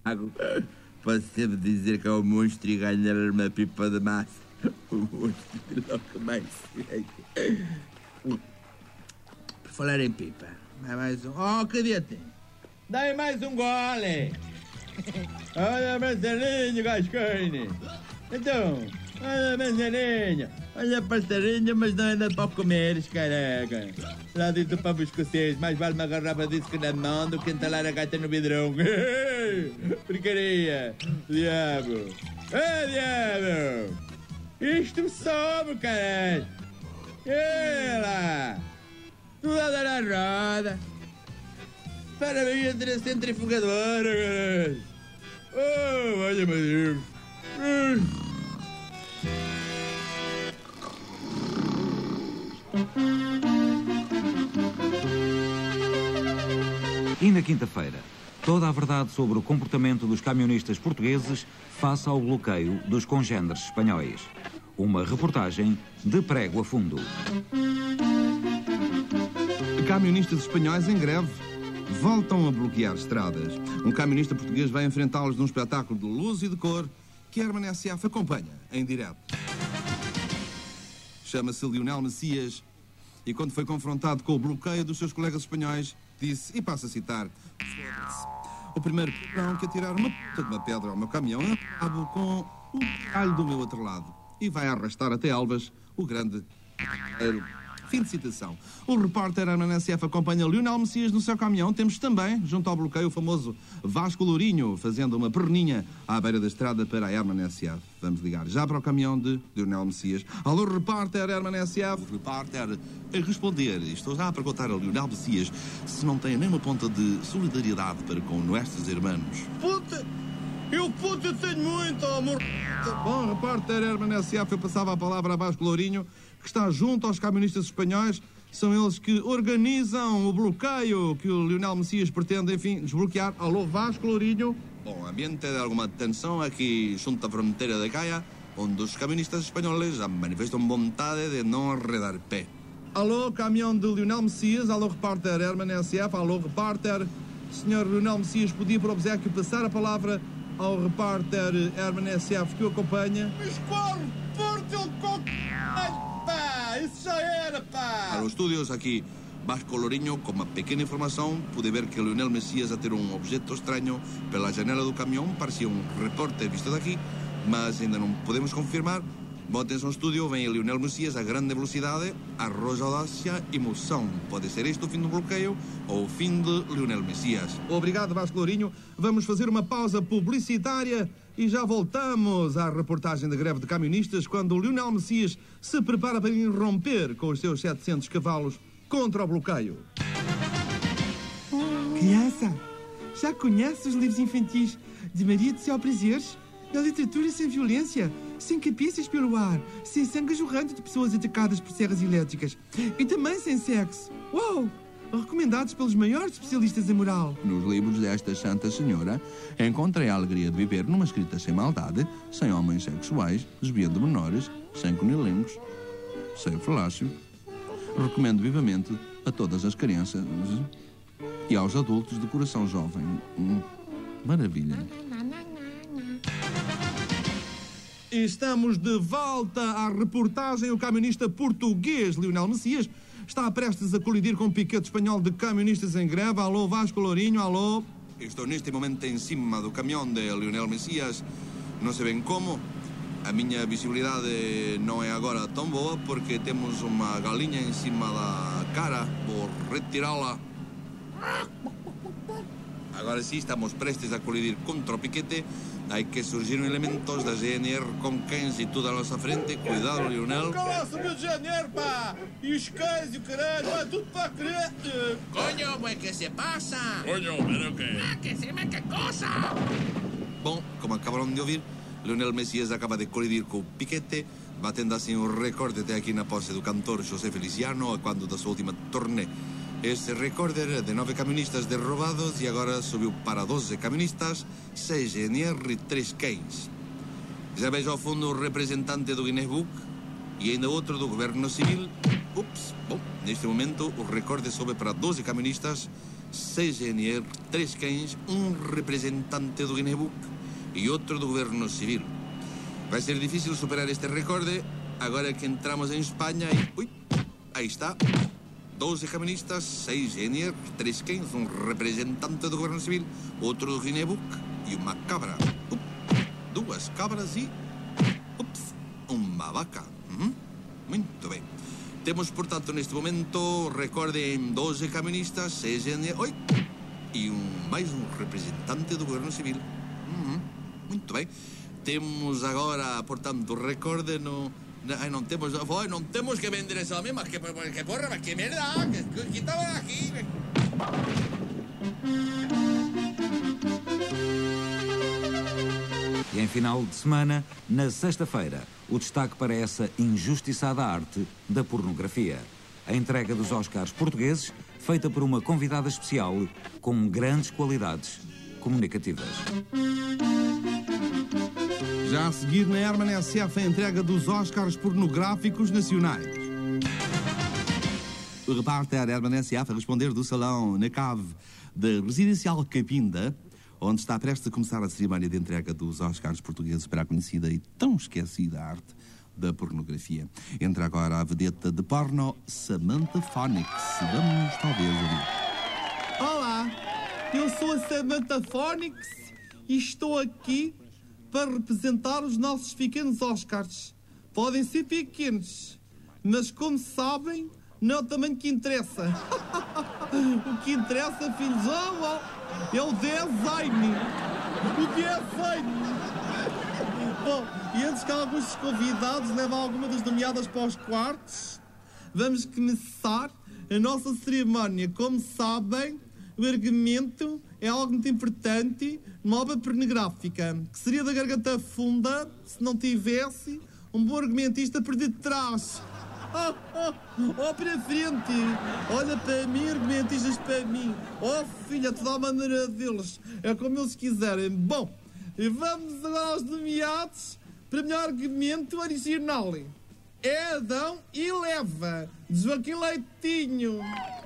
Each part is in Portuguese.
Posso sempre dizer que é o monstro e ganhar uma pipa de massa. O monstro de logo mais. Por falar em pipa, mais um. Oh, cadê-te? Dá-me mais um gole. Olha, Marcelinho Gascaine. Então, olha, Marcelinho. Olha, passarinho, mas não é nada para comeres, caraca. Lá diz o povo escocês, mais vale uma garrafa disso que na mão do que entalar a gata no vidrão. Porcaria. Diabo. Diabo. Isto me sobe, caralho. Ela. Tudo a dar a roda. Para mim, entre a centrifugadora, caralho. Oh, olha, meu Deus. E na quinta-feira, toda a verdade sobre o comportamento dos camionistas portugueses face ao bloqueio dos congêneres espanhóis. Uma reportagem de Prego a Fundo. Camionistas espanhóis em greve voltam a bloquear estradas. Um camionista português vai enfrentá-los num espetáculo de luz e de cor que a Herman SF acompanha em direto. Chama-se Lionel Messias e quando foi confrontado com o bloqueio dos seus colegas espanhóis, disse, e passo a citar, o primeiro cabrão que atirar uma puta de uma pedra ao meu caminhão acabo com o calho do meu outro lado e vai arrastar até Elvas o grande... Fim de citação. O repórter Herman SF acompanha Lionel Messias no seu caminhão. Temos também, junto ao bloqueio, o famoso Vasco Lourinho, fazendo uma perninha à beira da estrada para a Herman SF. Vamos ligar já para o caminhão de Lionel Messias. Alô, repórter Herman SF. O repórter a responder. Estou já a perguntar a Lionel Messias se não tem nenhuma ponta de solidariedade para com nossos irmãos. Puta! Eu tenho muito, amor! Bom, repórter Herman SF, eu passava a palavra a Vasco Lourinho, que está junto aos camionistas espanhóis. São eles que organizam o bloqueio que o Lionel Messias pretende, enfim, desbloquear. Alô, Vasco Lourinho. Bom, ambiente de alguma tensão aqui junto à fronteira de Gaia, onde os camionistas espanhóis já manifestam vontade de não arredar pé. Alô, caminhão de Lionel Messias. Alô, repórter Herman SF. Alô, repórter. Senhor Lionel Messias, podia por obséquio passar a palavra ao repórter Herman SF que o acompanha. Mas qual repórter pá! Isso já era, pá! Para os estúdios aqui, Vasco Lourinho, com uma pequena informação, pude ver que Lionel Messias a ter um objeto estranho pela janela do caminhão, parecia um repórter visto daqui, mas ainda não podemos confirmar. Bom, atenção, estúdio, vem Lionel Messias a grande velocidade, arroja audácia e emoção. Pode ser este o fim do bloqueio ou o fim de Lionel Messias. Obrigado, Vasco Lourinho. Vamos fazer uma pausa publicitária e já voltamos à reportagem da greve de camionistas quando o Lionel Messias se prepara para irromper com os seus 700 cavalos contra o bloqueio. Criança, já conhece os livros infantis de Maria de Céu Prazeres? A literatura sem violência, sem cabeças pelo ar, sem sangue jorrante de pessoas atacadas por serras elétricas e também sem sexo. Uau! Recomendados pelos maiores especialistas em moral. Nos livros desta Santa Senhora, encontrei a alegria de viver numa escrita sem maldade, sem homens sexuais, desviando menores, sem cunilingus, sem falácio. Recomendo vivamente a todas as crianças e aos adultos de coração jovem. Maravilha. Estamos de volta à reportagem. O camionista português Lionel Messias está prestes a colidir com um piquete espanhol de camionistas em greve. Alô, Vasco Lourinho, alô. Estou neste momento em cima do caminhão de Lionel Messias. Não sei bem como. A minha visibilidade não é agora tão boa porque temos uma galinha em cima da cara. Vou retirá-la. Agora sim, estamos prestes a colidir contra o piquete. Há que surgir elementos da GNR com cães e tudo à nossa frente. Cuidado, Lionel. Cala-se, meu GNR, pá! E os cães e o caralho, vai tudo para a crente! Coño, pues que se pasa. Coño, pero qué. Ah, que se me que cosa. Bom, como acabaram de ouvir, Lionel Messias acaba de colidir com o piquete, batendo assim o recorde até aqui na posse do cantor José Feliciano, a quando da sua última turnê. Esse recorde era de 9 camionistas derrubados e agora subiu para 12 camionistas, 6 GNR e 3 cães. Já vejo ao fundo o representante do Guinness Book e ainda outro do Governo Civil. Ups, bom, neste momento o recorde sobe para 12 camionistas, 6 GNR, 3 cães, um representante do Guiné-Book e outro do governo civil. Vai ser difícil superar este recorde agora que entramos em Espanha e... Ui, aí está. 12 camionistas, 6 GNR, 3 cães, um representante do governo civil, outro do Guiné-Book e uma cabra. 2 cabras e... Ups, uma vaca. Muito bem. Temos, portanto, neste momento, recorde em 12 camionistas, 6 GNR... Oi! E mais um representante do governo civil. Muito bem. Temos agora, portanto, recorde no... Ai, não temos que vender essa mesma, que porra, mas que merda, que estava aqui. E em final de semana, na sexta-feira, o destaque para essa injustiçada arte da pornografia. A entrega dos Oscars portugueses, feita por uma convidada especial com grandes qualidades comunicativas. Já a seguir, na RMNSF, a entrega dos Oscars pornográficos nacionais. O repórter RMNSF a responder do salão na cave da Residencial Capinda, onde está prestes a começar a cerimónia de entrega dos Oscars portugueses para a conhecida e tão esquecida arte da pornografia. Entra agora a vedeta de porno, Samantha Phonics. Vamos talvez ouvir. Olá, eu sou a Samantha Phonics e estou aqui para representar os nossos pequenos Oscars. Podem ser pequenos, mas como sabem, não é o tamanho que interessa. O que interessa, filhos, é o design. O design. Bom, e antes que alguns dos convidados levem alguma das nomeadas para os quartos, vamos começar a nossa cerimónia. Como sabem, o argumento é algo muito importante numa obra pornográfica, que seria da garganta funda se não tivesse um bom argumentista por detrás. Para frente, olha para mim, argumentistas para mim. Filha, toda a maneira deles, é como eles quiserem. Bom, vamos agora aos nomeados para melhor argumento original. É Adão e Leva, de Joaquim Leitinho.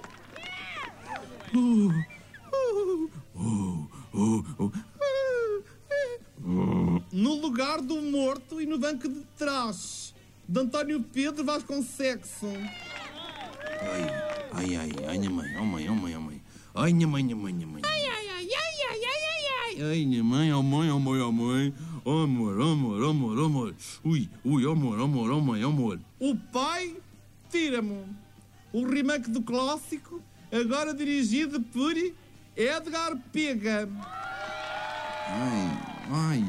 No lugar do morto e no banco de trás, de António Pedro Vasconcelos. Ai, minha mãe, oh mãe. Ai, minha mãe. Ai, minha mãe, oh mãe. Oh, amor. Ui, amor. O pai, tira-me. O remake do clássico, agora dirigido por Edgar Pega. Ai.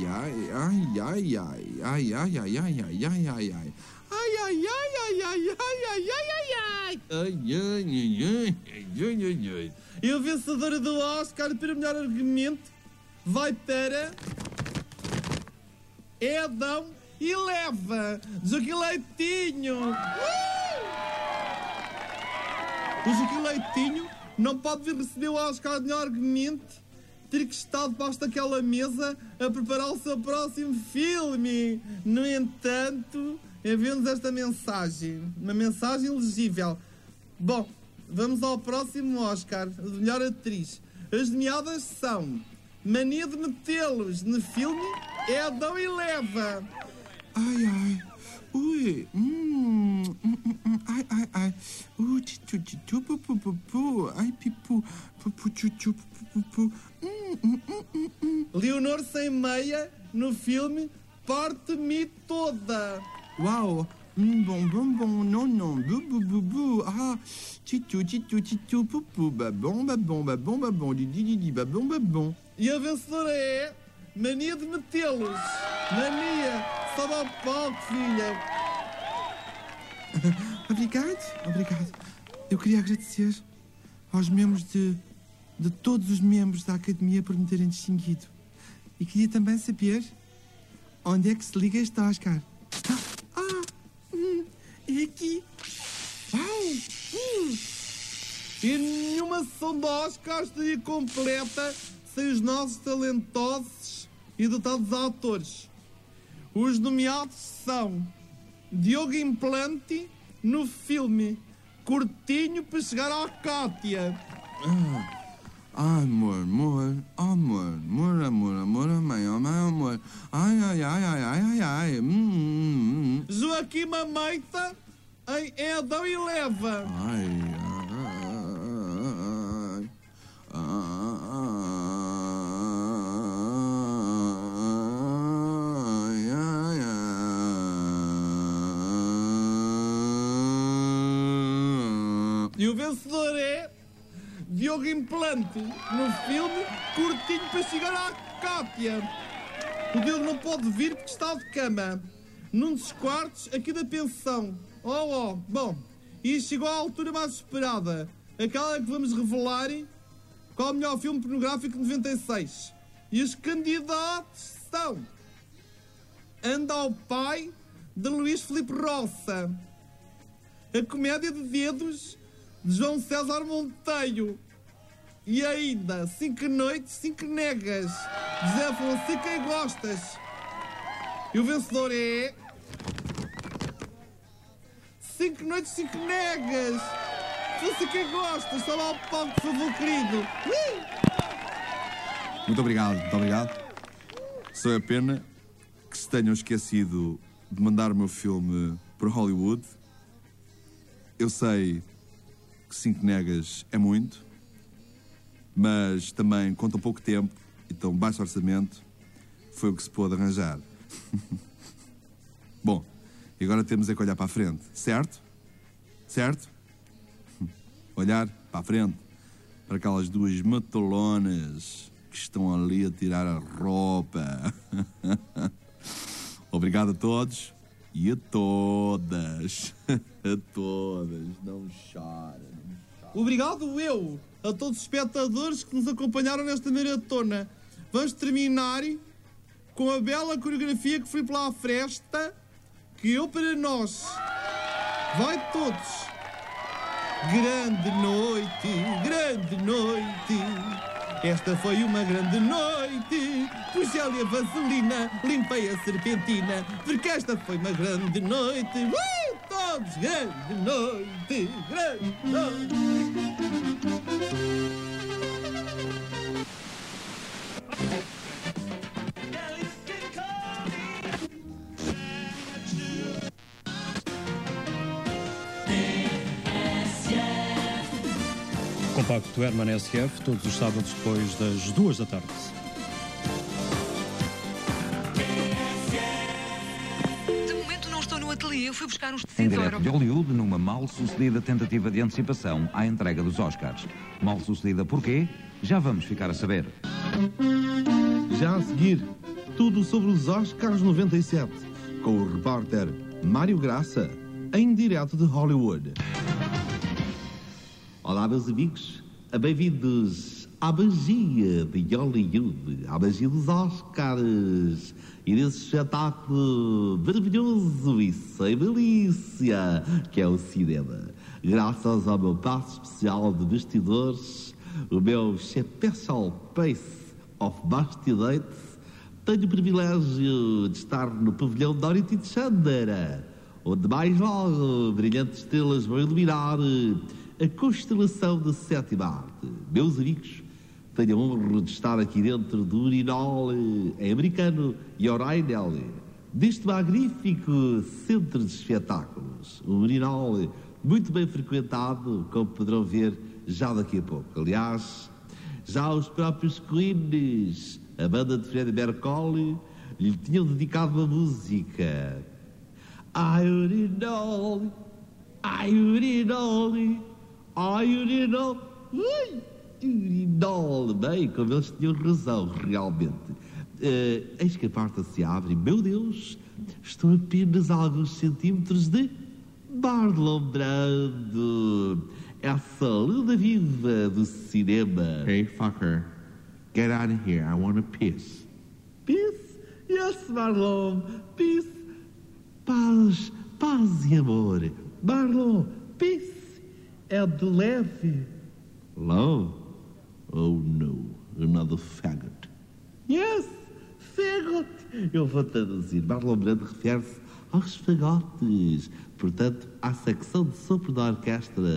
E o vencedor do Oscar para melhor argumento vai para Adão e Leva, Joaquim Leitinho. O Joaquim Leitinho não pode vir receber o Oscar de melhor argumento, ter que estar debaixo daquela mesa a preparar o seu próximo filme. No entanto, enviamos esta mensagem, uma mensagem legível. Bom, vamos ao próximo Oscar de melhor atriz. As nomeadas são Mania de Metê-los no filme Adão e Leva. Ai. Ui. Ai. Ai, pipu. Leonor sem meia no filme Parte-me Toda. Uau. Bom, não, bu. Ah, titu, pupu, babom, didi, babom. E a vencedora é Mania de Metê-los. Mania, sobe ao palco, filha. Obrigado. Eu queria agradecer aos membros de todos os membros da Academia por me terem distinguido. E queria também saber onde é que se liga este Oscar. É aqui. E nenhuma sessão de Oscar estaria completa sem os nossos talentosos e dotados atores. Os nomeados são Diogo Implante no filme Curtinho para Chegar à Cátia. Ai, amor, amor, amor, amor, amor, amor, amor. Ai, ai, ai, ai, ai, ai, ai. Joaquim Mameita em Edão e Leva. Ai, ai, ai, ai. E o vencedor é Diogo Implante, no filme Curtinho para chegar à Cátia. O Diogo não pode vir porque está de cama, num dos quartos aqui da pensão. Bom, e chegou à altura mais esperada, aquela que vamos revelar qual é o melhor filme pornográfico de 96. E os candidatos são Anda ao Pai, de Luís Filipe Roça, A Comédia de Dedos, de João César Monteiro, e ainda 5 Noites, 5 Negas, de José Fonseca e Gostas. E o vencedor é 5 Noites, 5 Negas. Fonseca e Gostas, está lá o palco, por favor, querido. Muito obrigado, muito obrigado. Só é pena que se tenham esquecido de mandar o meu filme para Hollywood. Eu sei que 5 negas é muito, mas também conta pouco tempo, então baixo orçamento foi o que se pôde arranjar. Bom, e agora temos é que olhar para a frente, certo? Certo? Olhar para a frente, para aquelas duas matalonas que estão ali a tirar a roupa. Obrigado a todos e a todas. A todas. Não chorem. Obrigado eu a todos os espectadores que nos acompanharam nesta maratona. Vamos terminar com a bela coreografia que foi pela fresta, que eu para nós. Vai todos. Grande noite, grande noite. Esta foi uma grande noite. Puxei-lhe a vaselina, limpei a serpentina, porque esta foi uma grande noite. Todos, grande noite, grande noite. Compacto Herman SF, todos os sábados depois das 2 da tarde. De momento não estou no ateliê, eu fui buscar uns Em tecidos. direto de Hollywood, numa mal-sucedida tentativa de antecipação à entrega dos Oscars. Mal-sucedida porquê? Já vamos ficar a saber. Já a seguir, tudo sobre os Oscars 97, com o repórter Mário Graça, em direto de Hollywood. Olá, meus amigos, bem-vindos à magia de Hollywood, à magia dos Oscars e desse espetáculo maravilhoso e sem malícia que é o cinema. Graças ao meu passo especial de bastidores, o meu special pace of bastidores, tenho o privilégio de estar no pavilhão Dorothy Chandler, onde mais logo brilhantes estrelas vão iluminar a constelação da sétima arte. Meus amigos, tenho a honra de estar aqui dentro do urinol em americano e O'Reilly, deste magnífico centro de espetáculos. Um urinol muito bem frequentado, como poderão ver já daqui a pouco. Aliás, já os próprios Queens, a banda de Freddie Mercury, lhe tinham dedicado uma música. I urinol, I urinol. Ai, urinol, urinol, bem, como eles tinham razão, realmente. Eis que a porta se abre, meu Deus, estou apenas a alguns centímetros de Marlon Brando, essa lenda viva do cinema. Hey, fucker, get out of here, I want to piss. Piss? Yes, Marlon, piss. Paz, paz e amor. Marlon, piss. É de leve. Hello? Oh no, another faggot. Yes, faggot. Eu vou traduzir. Marlon Brando refere-se aos fagotes. Portanto, à secção de sopro da orquestra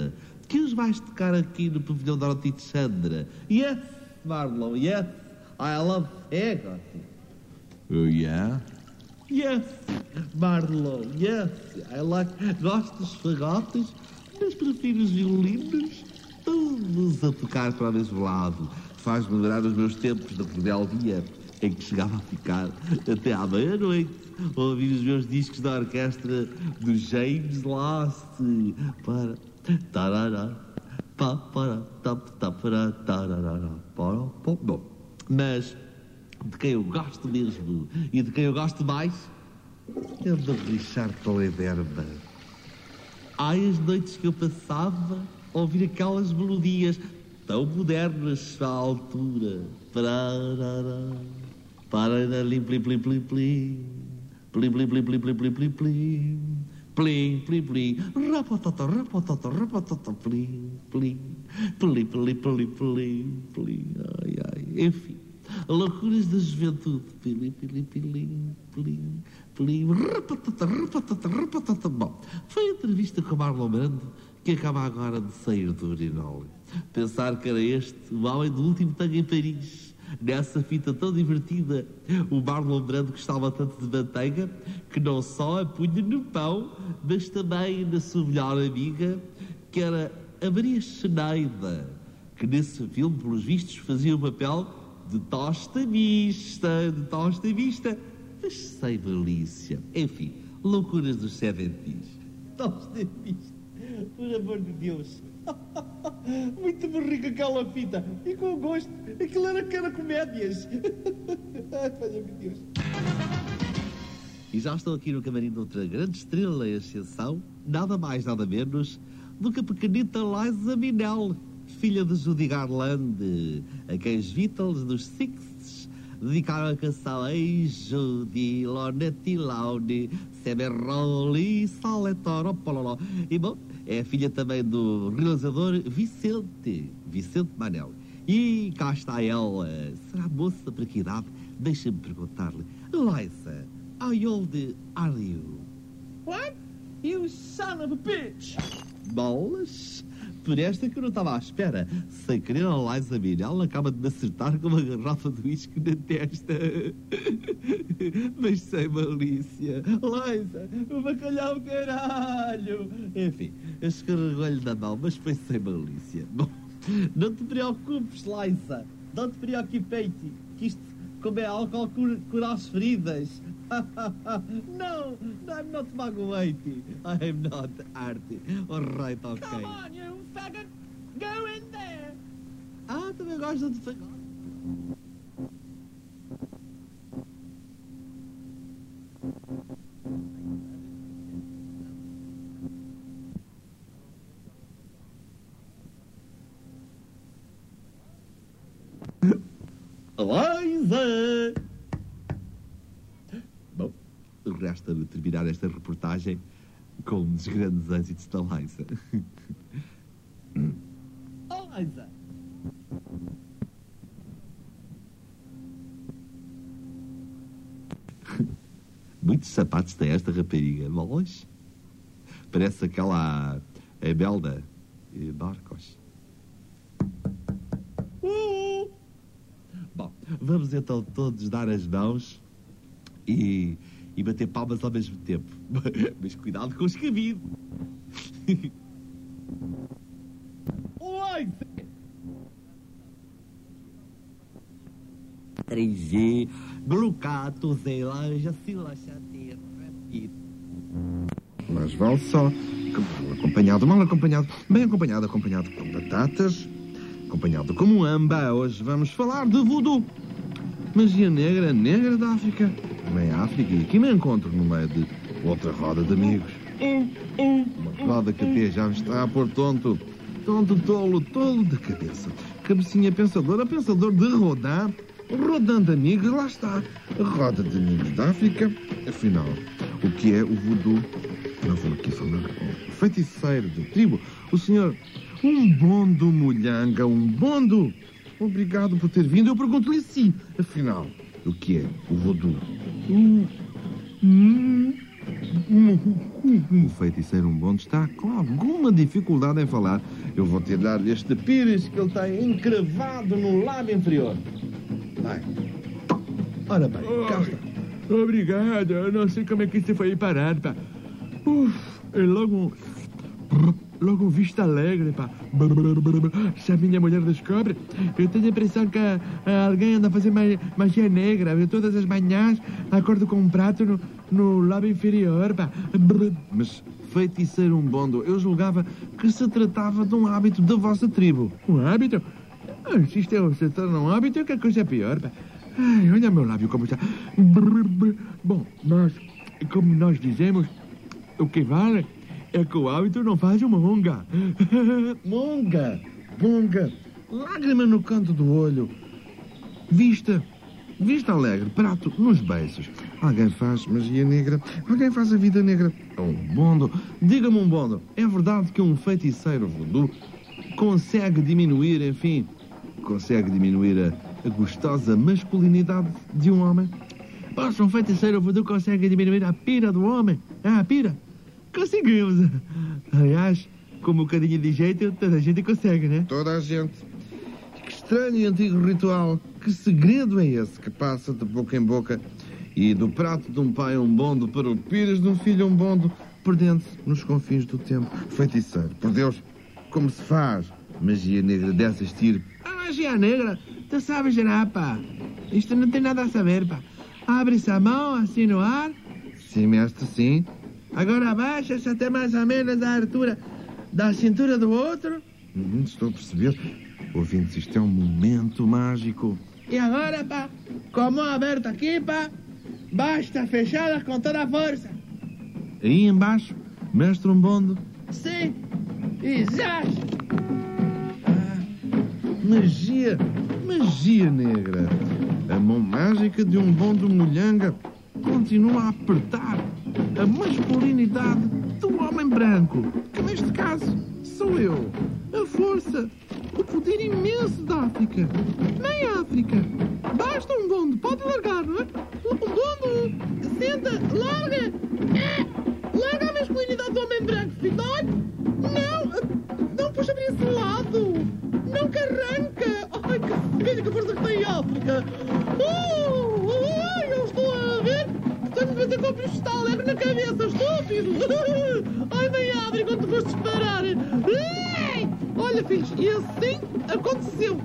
que os vais tocar aqui no pavilhão da Ortiz Sandra. Yes, Marlon, yes, I love fagote. Oh, yeah? Yes, Marlon, yes, I like... Gosto dos fagotes, mas prefiro os violinos, todos a tocar para o mesmo lado. Faz-me lembrar os meus tempos da rebeldia, em que chegava a ficar até à meia-noite a ouvir os meus discos da orquestra do James Last para... Tarará, pá, para, tap, tap, para, tarará, para, pop. Bom, mas de quem eu gosto mesmo e de quem eu gosto mais é de Richard Toleverba. Ai, as noites que eu passava a ouvir aquelas melodias tão modernas à altura. Parará, parará, plim, plim, plim, plim, plim, plim, plim, plim, plim, plim, plim, plim, plim. Plim, plim, plim, rapatata, rapatata, rapatata, plim, plim, plim, plim, plim, plim, plim, ai, ai, enfim, loucuras da juventude, plim, plim, plim, plim, plim, rapatata, rapatata, rapatata. Bom, foi a entrevista com o Marlon Brando que acaba agora de sair do urinol. Pensar que era este o homem do último tango em Paris. Nessa fita tão divertida, o Marlon Brando gostava tanto de manteiga que não só a punha no pão, mas também na sua melhor amiga, que era a Maria Schneider, que nesse filme, pelos vistos, fazia o papel de tosta vista, mas sem malícia. Enfim, loucuras dos 70s. Tosta vista, por amor de Deus. Muito rica aquela fita. E com gosto. Aquilo era comédias. Ai, meu Deus. E já estou aqui no camarim de outra grande estrela em ascensão. Nada mais, nada menos do que a pequenita Liza Minnelli, filha de Judy Garland, a quem os Beatles dos Sixties dedicaram a canção Ei Judy, Lonetti Laune, Semeroli, Saletoro, Pololó. E bom, é filha também do realizador Vicente Manel. E cá está ela. Será moça para que idade? Deixa-me perguntar-lhe. Liza, how old are you? What? You son of a bitch! Bolas? Por esta que eu não estava à espera. Sem querer, a Liza Minnelli acaba de me acertar com uma garrafa de uísque na testa. Mas sem malícia. Liza, o bacalhau caralho! Enfim, escarregou-lhe da mão, mas foi sem malícia. Bom, não te preocupes, Liza. Não te preocupes, que isto, como é álcool, cura as feridas. No, I'm not Magoete. I'm not Artie. Alright, okay. Come on, you faggot! Go in there! Ah, também gosta de fazer. Liza! Bom, resta-me terminar esta reportagem com um dos grandes êxitos da Liza. Oh, Liza! Muitos sapatos tem esta rapariga, mas parece aquela Imelda Marcos. Bom, vamos então todos dar as mãos e bater palmas ao mesmo tempo. Mas cuidado com os cabidos. Oi! 3G, glucato, zelanja, silachate, rapid. Mas vale só acompanhado, mal acompanhado, bem acompanhado com batatas, acompanhado com muamba. Hoje vamos falar de voodoo. Magia negra da África. Também a África, e aqui me encontro no meio de outra roda de amigos. Uma roda que até já me está a pôr tonto, tolo da cabeça. Cabecinha pensador de Rodin, rodando amigos, lá está, a roda de amigos da África. Afinal, o que é o voodoo? Não vou aqui falar com o feiticeiro de tribo, o senhor Umbondo Mulhanga, Umbondo. Obrigado por ter vindo. Eu pergunto-lhe sim. Afinal, o que é o voodoo? O feiticeiro Umbondo está com alguma dificuldade em falar. Eu vou tirar-lhe este pires que ele tem encravado no lábio inferior. Vai. Ora bem, cá está. Obrigado, eu não sei como é que isso foi parar, pá. É logo um vista alegre, pá. Se a minha mulher descobre, eu tenho a impressão que alguém anda a fazer magia negra. Eu todas as manhãs acordo com um prato no lábio inferior, pá. Mas, feiticeiro Umbondo, eu julgava que se tratava de um hábito da vossa tribo. Um hábito? Se isto se torna um hábito, que a coisa é pior, pá. Ai, olha meu lábio como está. Bom, mas, como nós dizemos, o que vale é que o hábito não faz uma monga. Monga! Lágrima no canto do olho. Vista alegre, prato nos beiços. Alguém faz magia negra, alguém faz a vida negra. Umbondo, diga-me Umbondo, é verdade que um feiticeiro voodoo consegue diminuir a gostosa masculinidade de um homem? Poxa, um feiticeiro voodoo consegue diminuir a pira do homem? A pira? Conseguimos. Aliás, com um bocadinho de jeito, toda a gente consegue, né? Toda a gente. Que estranho e antigo ritual. Que segredo é esse que passa de boca em boca e do prato de um pai Umbondo para o pires de um filho Umbondo, perdendo-se nos confins do tempo? Feiticeiro, por Deus, como se faz magia negra dessas tiro? A magia negra? Tu sabes, já, pá. Isto não tem nada a saber, pá. Abre-se a mão assim no ar. Sim, mestre, sim. Agora abaixa-se até mais ou menos a altura da cintura do outro. Estou a perceber. Ouvintes, isto é um momento mágico. E agora, pá, com a mão aberta aqui, pá, basta fechá-la com toda a força. Aí embaixo, mestre Umbondo. Sim, e já. Magia negra. A mão mágica de Umbondo Mulhanga continua a apertar a masculinidade do homem branco, que neste caso sou eu. A força, o poder imenso da África. Nem África. Basta Umbondo, pode largar, não é? Umbondo, senta, larga. Larga a masculinidade do homem branco, filho. Não puxa para esse lado. Não que arranca. Ai, que força que tem África. Eu estou a ver. Tenho de fazer com o está alegre na cabeça, estúpido. Ai, bem abre quando tu foste parar. Olha, filhos, e assim aconteceu.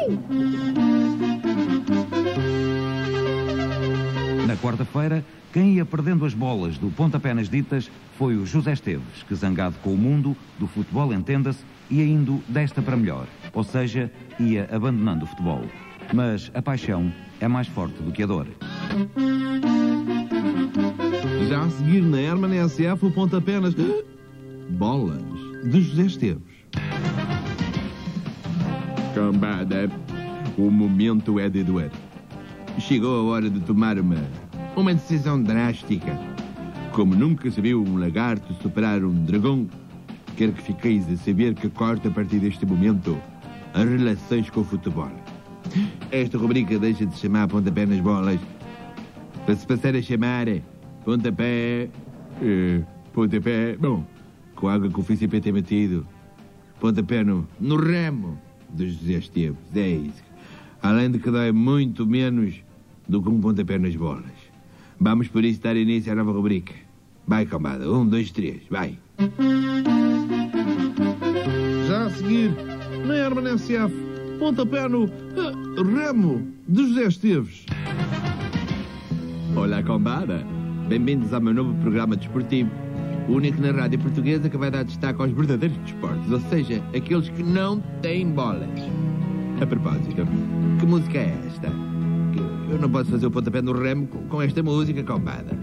Na quarta-feira, quem ia perdendo as bolas do pontapé nas ditas foi o José Esteves, que, zangado com o mundo do futebol, entenda-se, ia indo desta para melhor. Ou seja, ia abandonando o futebol. Mas a paixão é mais forte do que a dor. Já a seguir na Hermann SF, o pontapé nas bolas de José Esteves. Cambada, o momento é de doer. Chegou a hora de tomar uma decisão drástica. Como nunca se viu um lagarto superar um dragão, quero que fiqueis a saber que corto a partir deste momento as relações com o futebol. Esta rubrica deixa de chamar pontapé nas bolas para se passar a chamar pontapé, bom, com a água que o Filipe tem metido, pontapé no remo de José Esteves, é isso. Além de que dói muito menos do que um pontapé nas bolas. Vamos por isso dar início à nova rubrica. Vai, cambada, 1, 2, 3, vai. Já a seguir, na Hermann SF, pontapé no remo de José Esteves. Olá, cambada. Bem-vindos ao meu novo programa desportivo. O único na rádio portuguesa que vai dar destaque aos verdadeiros desportos, ou seja, aqueles que não têm bolas. A propósito, que música é esta? Eu não posso fazer o pontapé no remo com esta música, cambada.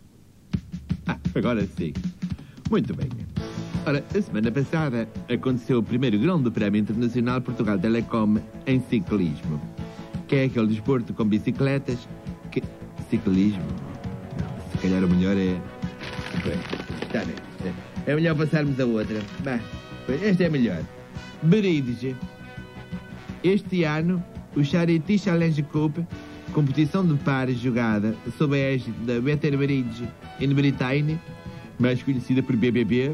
Agora sim. Muito bem. Ora, a semana passada aconteceu o primeiro Grande Prémio Internacional Portugal Telecom em ciclismo, que é aquele desporto com bicicletas que... Ciclismo? Se calhar o melhor é... Está bem. É melhor passarmos a outra. Bah, esta é melhor. Bridge. Este ano, o Charity Challenge Cup, competição de pares jogada sob a égide da Better Bridge em Britannia, mais conhecida por BBB.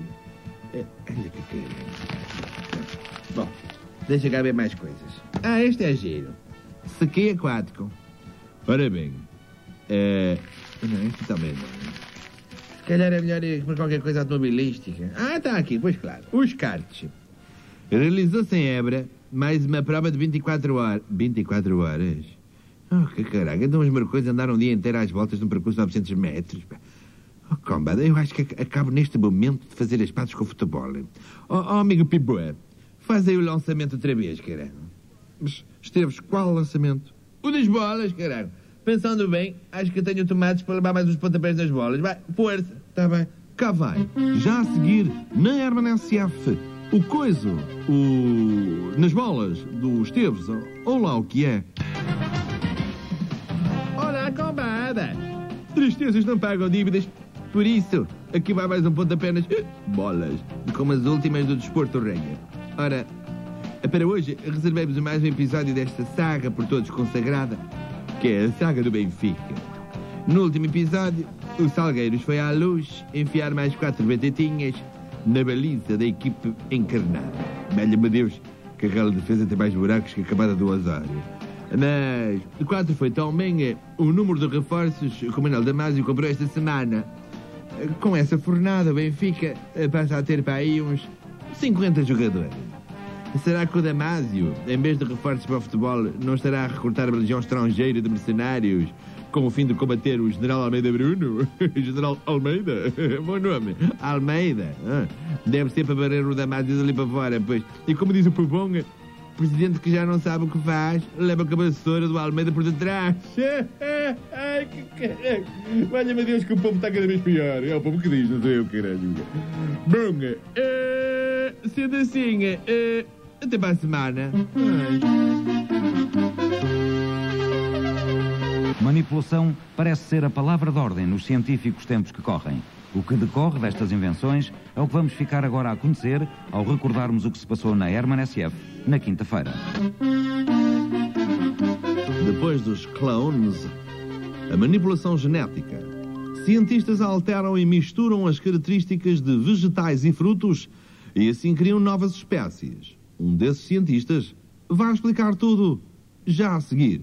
Bom, deixa cá ver mais coisas. Este é giro. Ski aquático. Ora bem. Não, este também não. Se calhar é melhor ir para qualquer coisa automobilística. Está aqui, pois claro. Os karts. Realizou-se em Évora mais uma prova de 24 horas. 24 horas? Oh, que caraca. Então os marcões andaram um dia inteiro às voltas num percurso de 900 metros. Oh, combada, eu acho que acabo neste momento de fazer as pazes com o futebol. Amigo Piboé, faz aí o lançamento outra vez, caralho. Mas, Esteves, qual lançamento? O das bolas, caralho. Pensando bem, acho que tenho tomates para levar mais uns pontapés das bolas. Vai, força. Está bem. Cá vai. Já a seguir, na Herman SF, o coiso, nas bolas do Esteves, ou lá o que é. Olá, combada. Tristezas não pagam dívidas. Por isso, aqui vai mais um pontapé nas bolas, como as últimas do Desporto Renha. Ora, para hoje, reservei-vos mais um episódio desta saga por todos consagrada, que é a saga do Benfica. No último episódio, o Salgueiros foi à luz enfiar mais 4 batatinhas na baliza da equipe encarnada. Valha-me Deus, que aquela defesa tem mais buracos que a camada do Osório. Mas o 4 foi tão bem o número de reforços que o Manuel Damasio comprou esta semana. Com essa fornada, o Benfica passa a ter para aí uns 50 jogadores. Será que o Damasio, em vez de reforços para o futebol, não estará a recrutar uma legião estrangeira de mercenários com o fim de combater o General Almeida Bruno? General Almeida? Bom nome. Almeida. Deve ser para barrer o Damasio dali para fora, pois. E como diz o Pubão, presidente que já não sabe o que faz, leva a vassoura do Almeida por detrás. Ai, que caralho. Valha-me Deus que o povo está cada vez pior. É o povo que diz, não sei eu, caralho. Bom, sendo assim, até para a semana. Manipulação parece ser a palavra de ordem nos científicos tempos que correm. O que decorre destas invenções é o que vamos ficar agora a conhecer ao recordarmos o que se passou na Herman SF na quinta-feira. Depois dos clones, a manipulação genética. Cientistas alteram e misturam as características de vegetais e frutos e assim criam novas espécies. Um desses cientistas vai explicar tudo já a seguir.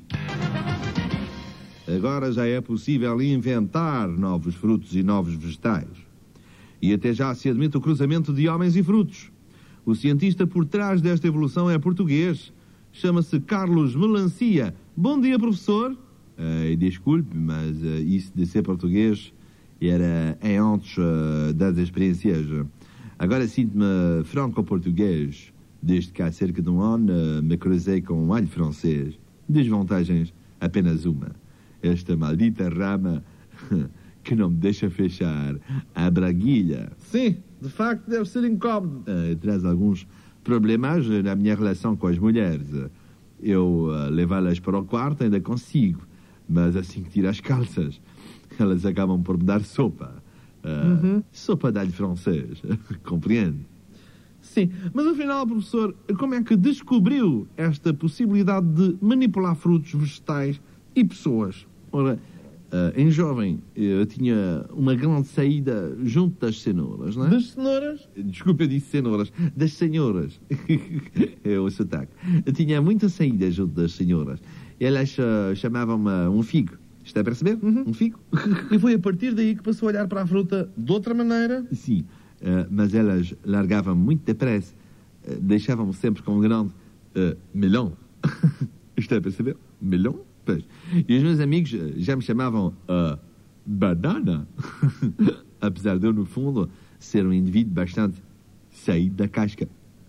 Agora já é possível inventar novos frutos e novos vegetais. E até já se admite o cruzamento de homens e frutos. O cientista por trás desta evolução é português. Chama-se Carlos Melancia. Bom dia, professor. Desculpe, mas isso de ser português era antes das experiências. Agora sinto-me franco-português. Desde que há cerca de um ano me cruzei com um alho francês. Desvantagens, apenas uma. Esta maldita rama que não me deixa fechar a braguilha. Sim, de facto deve ser incómodo. Traz alguns problemas na minha relação com as mulheres. Eu levá-las para o quarto ainda consigo, mas assim que tiro as calças, elas acabam por me dar sopa. Sopa de alho francês, compreende? Sim, mas afinal, professor, como é que descobriu esta possibilidade de manipular frutos, vegetais e pessoas? Ora, em jovem, eu tinha uma grande saída junto das cenouras, não é? Das cenouras? Desculpa, eu disse cenouras. Das senhoras. É o sotaque. Eu tinha muita saída junto das senhoras. Elas chamavam-me um figo. Está a perceber? Um figo. E foi a partir daí que passou a olhar para a fruta de outra maneira? Sim, mas elas largavam-me muito depressa. Deixavam-me sempre com um grande melão. Está a perceber? Melão? Pois. E os meus amigos já me chamavam banana. Apesar de eu, no fundo, ser um indivíduo bastante saído da casca.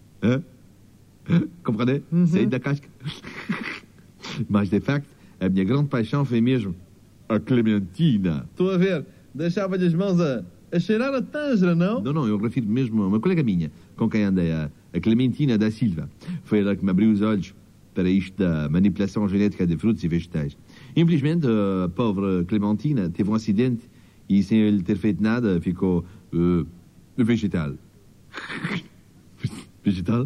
Compreende? Saído da casca. Mas, de facto, a minha grande paixão foi mesmo a clementina. Estou a ver. Deixava-lhe as mãos a cheirar a tângera, não? Não, eu refiro mesmo a uma colega minha com quem andei, a Clementina da Silva. Foi ela que me abriu os olhos para isto da manipulação genética de frutos e vegetais. Infelizmente, a pobre Clementina teve um acidente e, sem ele ter feito nada, ficou vegetal. Vegetal?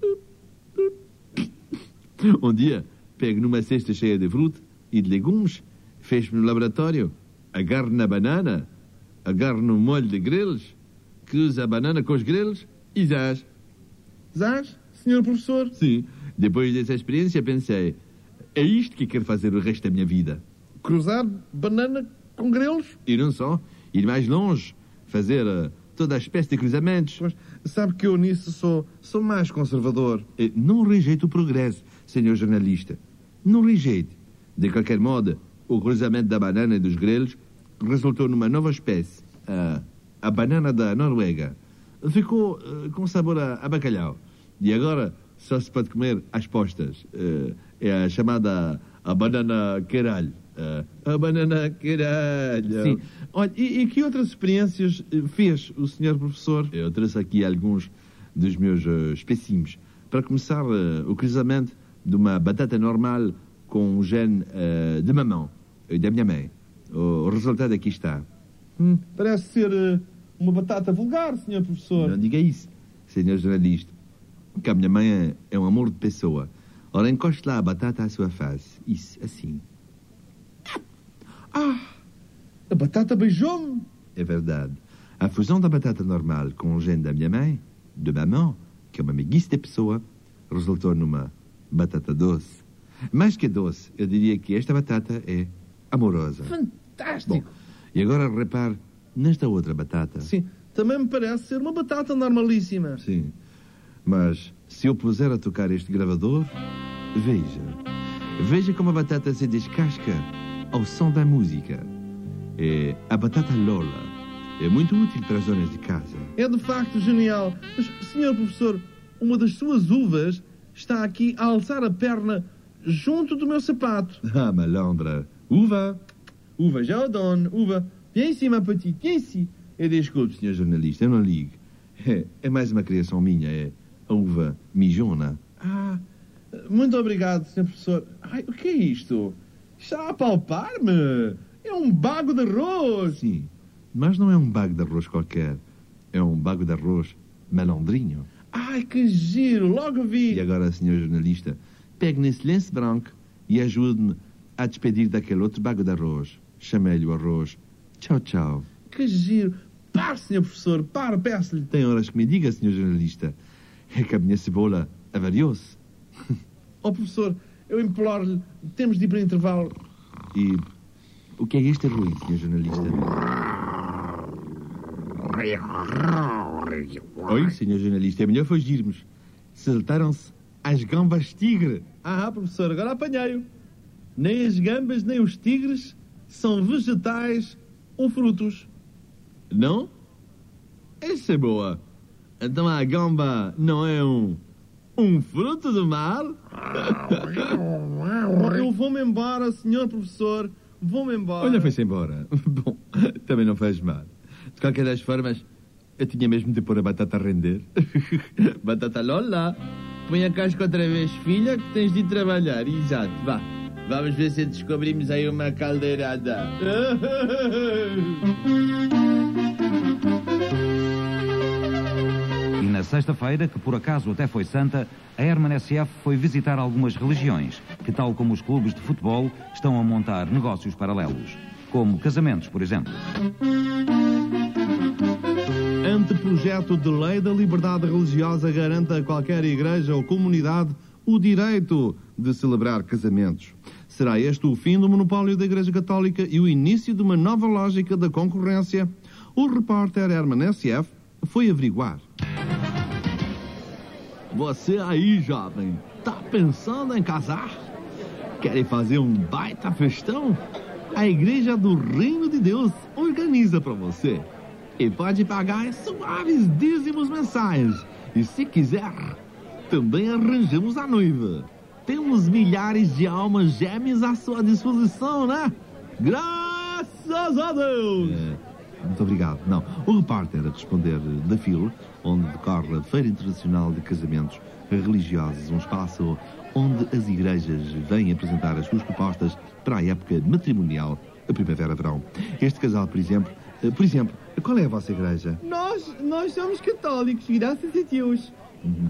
Um dia, pego numa cesta cheia de fruta e de legumes, fez-me no laboratório, agarro na banana agarre no molho de grelos, cruze a banana com os grelos e zás. Zás, senhor professor? Sim, depois dessa experiência pensei, é isto que quero fazer o resto da minha vida. Cruzar banana com grelos? E não só, ir mais longe, fazer toda a espécie de cruzamentos. Mas sabe que eu nisso sou mais conservador. Não rejeite o progresso, senhor jornalista. Não rejeite. De qualquer modo, o cruzamento da banana e dos grelos resultou numa nova espécie, a banana da Noruega. Ficou com sabor a bacalhau. E agora só se pode comer às postas. É a chamada a banana queralho. A banana queralho. Sim. Olha, e que outras experiências fez o senhor professor? Eu trouxe aqui alguns dos meus espécimes. Para começar, o cruzamento de uma batata normal com um gene de mamão, da minha mãe. O resultado aqui está. Parece ser uma batata vulgar, senhor professor. Não diga isso, senhor jornalista. Que a minha mãe é um amor de pessoa. Ora, encoste lá a batata à sua face. Isso, assim. A batata beijou-me. É verdade. A fusão da batata normal com o gene da minha mãe, de mamão, que é uma meiguice de pessoa, resultou numa batata doce. Mais que doce, eu diria que esta batata é amorosa. Fantástico! Bom, e agora repare nesta outra batata. Sim, também me parece ser uma batata normalíssima. Sim, mas se eu puser a tocar este gravador, veja como a batata se descasca ao som da música. É a batata Lola. É muito útil para as donas de casa. É de facto genial. Mas, senhor professor, uma das suas uvas está aqui a alçar a perna junto do meu sapato. Ah, malandra. Uva. Uva, já o dono. Uva. Viens ici, ma petite. Viens ici. Desculpe, senhor jornalista, eu não ligo. É mais uma criação minha. É a uva mijona. Muito obrigado, senhor professor. Ai, o que é isto? Está a palpar-me. É um bago de arroz. Sim, mas não é um bago de arroz qualquer. É um bago de arroz malandrinho. Ai, que giro. Logo vi. E agora, senhor jornalista, pegue nesse lenço branco e ajude-me a despedir daquele outro bago de arroz. Chamei-lhe o arroz. Tchau, tchau. Que giro. Pare, senhor professor. Pare, peço-lhe. Tem horas que me diga, senhor jornalista. É que a minha cebola avariou-se. Professor, eu imploro-lhe. Temos de ir para o intervalo. E o que é este ruído, senhor jornalista? Oi, senhor jornalista, é melhor fugirmos. Saltaram-se as gambas tigre. Professor, agora apanhei-o. Nem as gambas, nem os tigres são vegetais ou frutos. Não? Essa é boa. Então a gamba não é um fruto do mar? Eu vou-me embora, senhor professor. Vou-me embora. Olha, foi-se embora. Bom, também não faz mal. De qualquer das formas, eu tinha mesmo de pôr a batata a render. Batata Lola, põe a casca outra vez, filha, que tens de ir trabalhar. Exato, vá. Vamos ver se descobrimos aí uma caldeirada. E na sexta-feira, que por acaso até foi santa, a Hermann SF foi visitar algumas religiões, que tal como os clubes de futebol, estão a montar negócios paralelos. Como casamentos, por exemplo. Anteprojeto de lei da liberdade religiosa garante a qualquer igreja ou comunidade o direito de celebrar casamentos. Será este o fim do monopólio da Igreja Católica e o início de uma nova lógica da concorrência? O repórter Hermann SF foi averiguar. Você aí, jovem, tá pensando em casar? Querem fazer um baita festão? A Igreja do Reino de Deus organiza para você. E pode pagar suaves dízimos mensais. E se quiser, também arranjamos a noiva. Temos milhares de almas gêmeas à sua disposição, né? Graças a Deus! Muito obrigado. Não, o repórter a responder da FIL, onde decorre a Feira Internacional de Casamentos Religiosos, um espaço onde as igrejas vêm apresentar as suas propostas para a época matrimonial, a primavera-verão. Este casal, por exemplo, qual é a vossa igreja? Nós somos católicos, graças a Deus.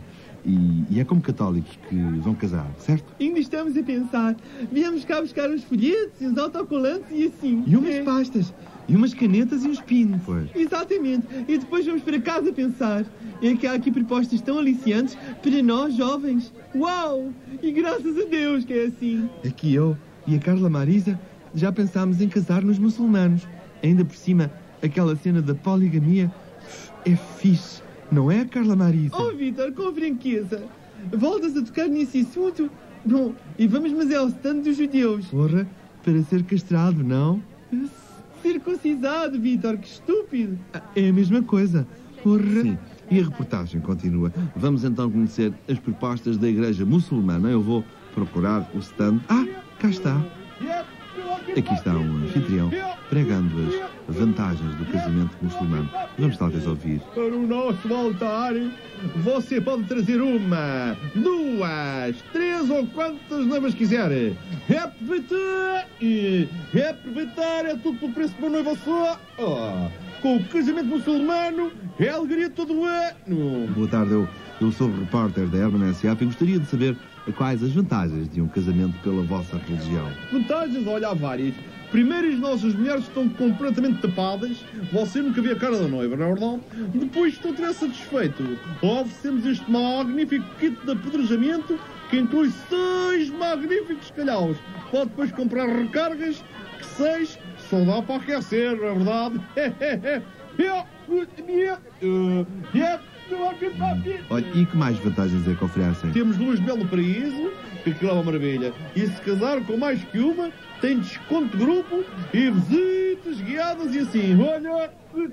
E é como católicos que vão casar, certo? Ainda estamos a pensar. Viemos cá buscar os folhetos e os autocolantes e assim. E umas pastas, e umas canetas e uns pinos. Pois. Exatamente. E depois vamos para casa pensar. É que há aqui propostas tão aliciantes para nós jovens. Uau! E graças a Deus que é assim. Aqui eu e a Carla Marisa já pensámos em casar-nos muçulmanos. Ainda por cima, aquela cena da poligamia é fixe. Não é, Carla Marisa? Oh, Vítor, com franqueza. Voltas a tocar nesse assunto? Bom, e vamos, mas é ao stand dos judeus. Porra, para ser castrado, não? Circuncisado, Vítor, que estúpido. É a mesma coisa. Porra. Sim, e a reportagem continua. Vamos então conhecer as propostas da Igreja Muçulmana. Eu vou procurar o stand. Ah, cá está. Aqui está um anfitrião pregando as vantagens do casamento muçulmano. Vamos talvez ouvir. Para o nosso altar, você pode trazer 1, 2, 3 ou quantas noivas quiser. Aproveitar e aproveitar é tudo pelo preço de uma noiva só. Com o casamento muçulmano é alegria todo o ano. Boa tarde, eu sou o repórter da Herman S.A. e gostaria de saber quais as vantagens de um casamento pela vossa religião. Vantagens? Olha, há várias. Primeiro, as nossas mulheres estão completamente tapadas. Você nunca vê a cara da noiva, não é verdade? Depois, se não estiver satisfeito, oferecemos este magnífico kit de apedrejamento que inclui 6 magníficos calhaus. Pode depois comprar recargas, que 6 só dá para aquecer, não é verdade? Olha, e que mais vantagens é que oferecem? Temos luz de belo paraíso, que aquilo é uma maravilha. E se casar com mais que uma, tem desconto de grupo e visitas guiadas e assim. Olha,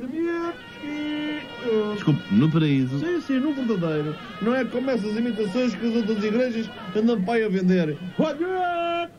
desculpe, no paraíso? Sim, no verdadeiro. Não é como essas imitações que as outras igrejas andam para aí a vender. Olha,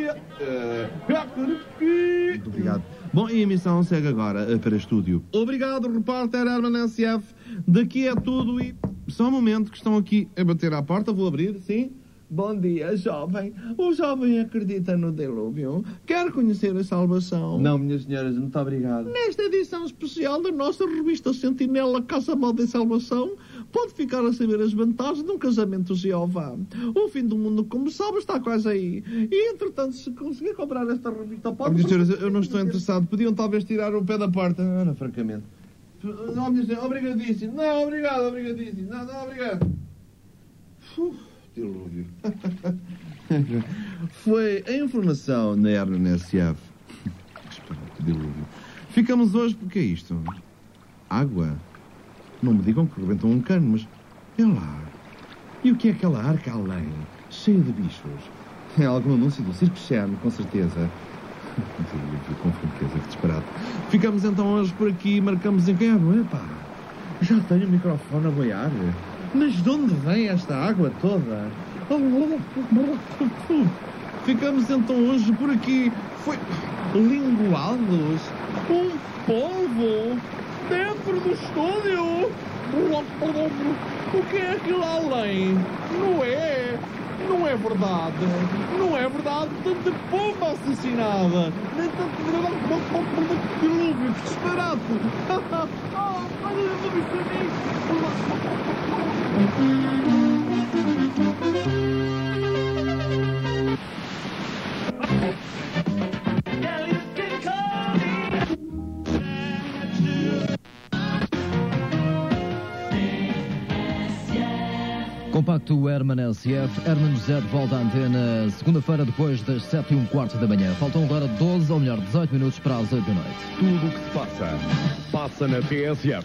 muito obrigado. Bom, e a emissão segue agora para estúdio. Obrigado, repórter Herman SF. Daqui é tudo e... Só um momento que estão aqui a bater à porta. Vou abrir, sim? Bom dia, jovem. O jovem acredita no dilúvio? Quer conhecer a salvação? Não, minhas senhoras, muito obrigado. Nesta edição especial da nossa revista Sentinela Casa Moda e Salvação, pode ficar a saber as vantagens de um casamento Jeová. O fim do mundo, como sabe, está quase aí. E, entretanto, se conseguir comprar esta revista... pode... Minhas senhoras, eu não estou interessado. Podiam talvez tirar o pé da porta. Não, francamente. Não, minhas senhoras, obrigadíssimo. Não, obrigadíssimo. Não, obrigado. Dilúvio. Foi a informação na Herman SF. Dilúvio. Ficamos hoje porque é isto? Água? Não me digam que rebentam um cano, mas é lá. E o que é aquela arca além, cheia de bichos? É algum anúncio do Circo Chen, com certeza. Dilúvio, com franqueza, que disparate. Ficamos então hoje por aqui e marcamos em Caiado. Epá, já tenho o microfone a boiar. Mas de onde vem esta água toda? Ficamos então hoje por aqui. Foi linguados. Um polvo dentro do estúdio. O que é aquilo além? Não é verdade. Não é verdade. Tanta pomba assassinada. Nem tanto dilúvio. Que disparate. Olha, eu vou ver para mim. Compacto Herman SF. Herman José de volta à antena segunda-feira depois das 7h15 da manhã. Faltam agora 12, ou melhor, 18 minutos para as 8 da noite. Tudo o que se passa na TSF.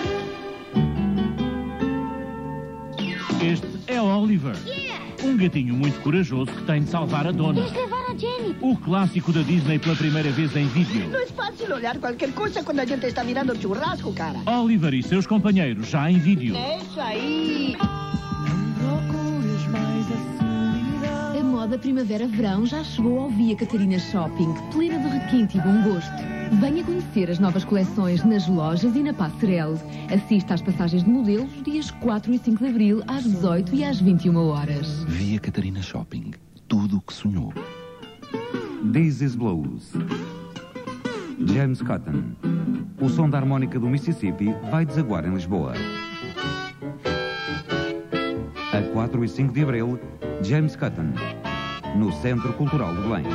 Este é Oliver. Um gatinho muito corajoso que tem de salvar a dona. Tens de levar a Jenny. O clássico da Disney pela primeira vez em vídeo. Não é fácil olhar qualquer coisa quando a gente está mirando churrasco, cara. Oliver e seus companheiros já em vídeo. Deixa aí. A moda primavera-verão já chegou ao Via Catarina Shopping, plena de requinte e bom gosto. Venha conhecer as novas coleções nas lojas e na Passarelle. Assista às passagens de modelos dias 4 e 5 de abril às 18 e às 21 horas. Via Catarina Shopping. Tudo o que sonhou. Daisy's Blues. James Cotton. O som da harmónica do Mississippi vai desaguar em Lisboa. 4 e 5 de abril, James Cotton, no Centro Cultural de Belém.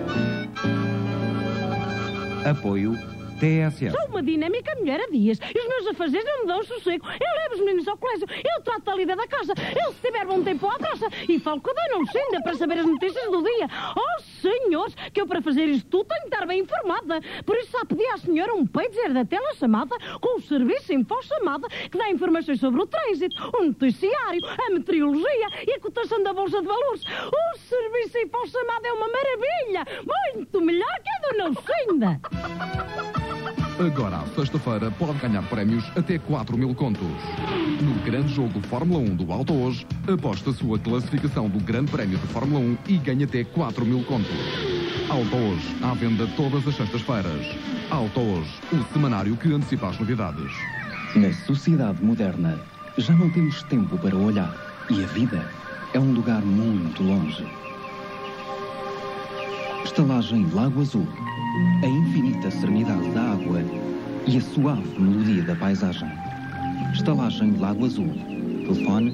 Apoio TSF. Sou uma dinâmica mulher a dias e os meus afazeres não me dão sossego. Eu levo os meninos ao colégio, eu trato da lida da casa, eu se tiver bom tempo à praça e falo com a dona Lucinda para saber as notícias do dia. Oh, senhores, que eu para fazer isto tudo tenho que estar bem informada. Por isso só pedi à senhora um pager da telechamada com o serviço info-chamada que dá informações sobre o trânsito, o noticiário, a meteorologia e a cotação da Bolsa de Valores. O serviço info-chamada é uma maravilha, muito melhor que a dona Lucinda. Agora, à sexta-feira, pode ganhar prémios até 4.000 contos. No grande jogo Fórmula 1 do Auto Hoje, aposta a sua classificação do Grande Prémio de Fórmula 1 e ganha até 4.000 contos. Auto Hoje, à venda todas as sextas-feiras. Auto Hoje, o semanário que antecipa as novidades. Na sociedade moderna, já não temos tempo para olhar. E a vida é um lugar muito longe. Estalagem Lago Azul. A infinita serenidade da água e a suave melodia da paisagem. Estalagem Lago Azul. Telefone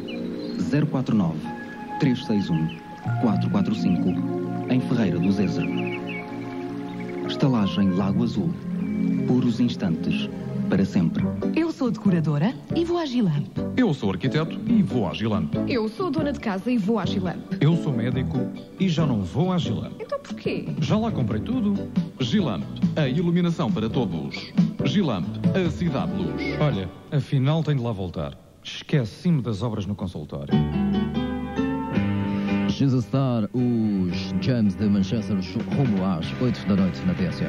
049-361-445 em Ferreira do Zezer. Estalagem Lago Azul. Puros instantes para sempre. Eu sou decoradora e vou à Gilamp. Eu sou arquiteto e vou à Gilamp. Eu sou dona de casa e vou à Gilamp. Eu sou médico e já não vou à Gilamp. Então porquê? Já lá comprei tudo. Gilamp, a iluminação para todos. Gilamp, a cidade de luz. Olha, afinal tenho de lá voltar. Esqueci-me das obras no consultório. She's a Star, os James de Manchester rumo às 8 da noite na TSF.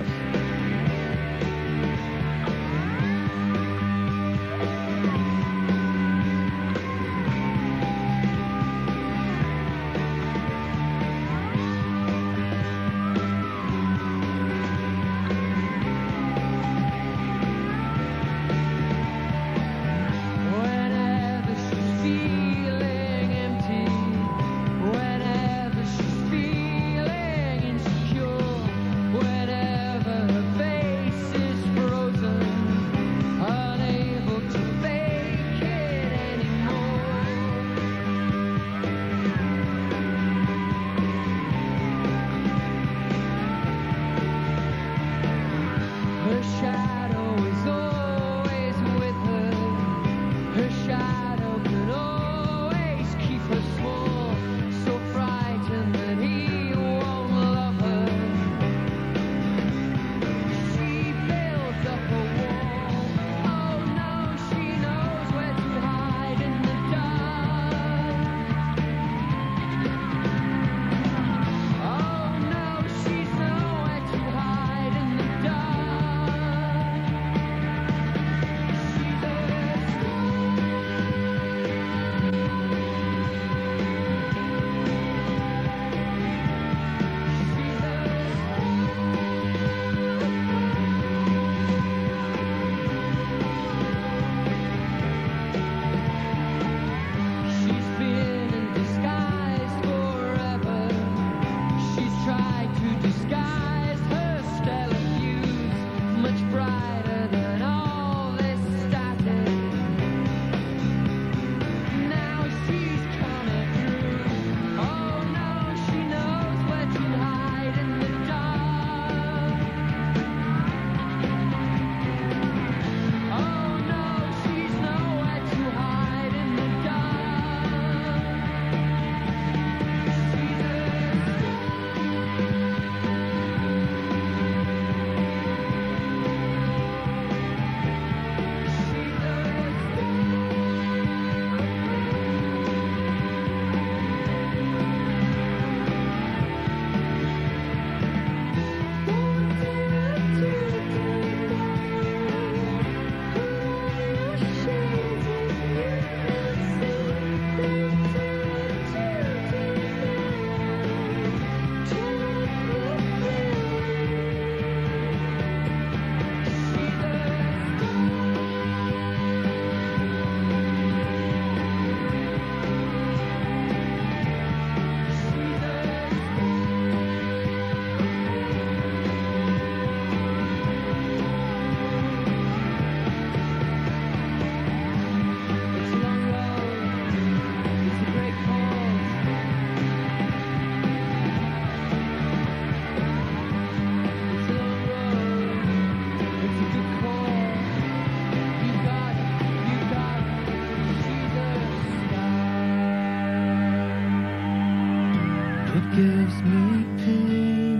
gives me pain.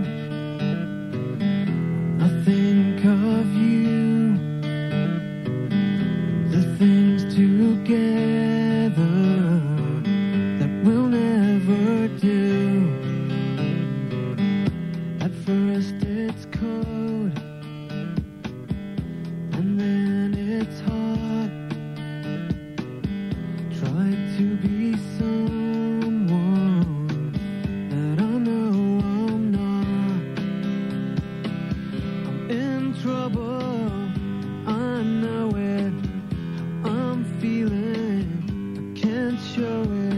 I think of you, the things together that we'll never do. At first it's cold, and then it's hot. Try to be someone that I know I'm not. I'm in trouble, I know it. I'm feeling, I can't show it.